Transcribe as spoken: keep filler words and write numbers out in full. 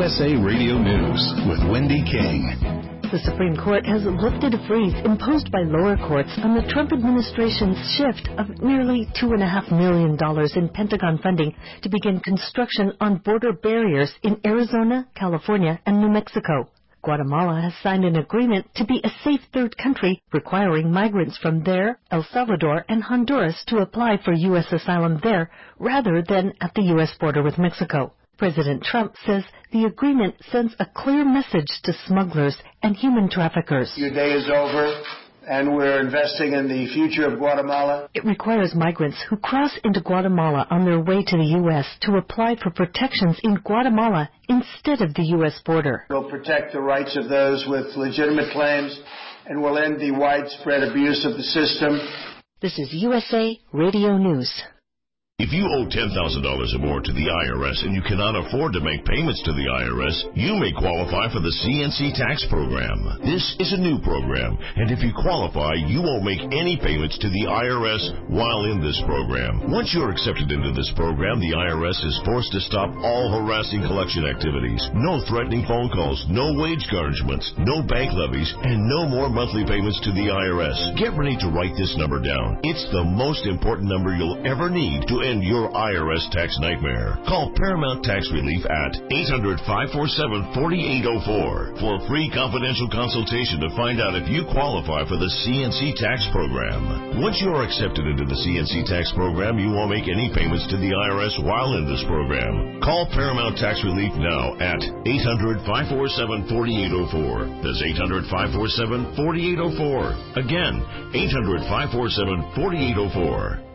U S A Radio News with Wendy King. The Supreme Court has lifted a freeze imposed by lower courts on the Trump administration's shift of nearly two point five million dollars in Pentagon funding to begin construction on border barriers in Arizona, California, and New Mexico. Guatemala has signed an agreement to be a safe third country, requiring migrants from there, El Salvador, and Honduras to apply for U S asylum there rather than at the U S border with Mexico. President Trump says the agreement sends a clear message to smugglers and human traffickers. Your day is over, and we're investing in the future of Guatemala. It requires migrants who cross into Guatemala on their way to the U S to apply for protections in Guatemala instead of the U S border. We'll protect the rights of those with legitimate claims, and we'll end the widespread abuse of the system. This is U S A Radio News. If you owe ten thousand dollars or more to the I R S and you cannot afford to make payments to the I R S, you may qualify for the C N C tax program. This is a new program, and if you qualify, you won't make any payments to the I R S while in this program. Once you're accepted into this program, the I R S is forced to stop all harassing collection activities. No threatening phone calls, no wage garnishments, no bank levies, and no more monthly payments to the I R S. Get ready to write this number down. It's the most important number you'll ever need to end your I R S tax nightmare. Call Paramount Tax Relief at eight hundred, five four seven, four eight zero four for a free confidential consultation to find out if you qualify for the C N C tax program. Once you are accepted into the C N C tax program, you won't make any payments to the I R S while in this program. Call Paramount Tax Relief now at eight hundred, five four seven, four eight zero four. That's eight hundred, five four seven, four eight zero four. Again, eight hundred, five four seven, four eight zero four.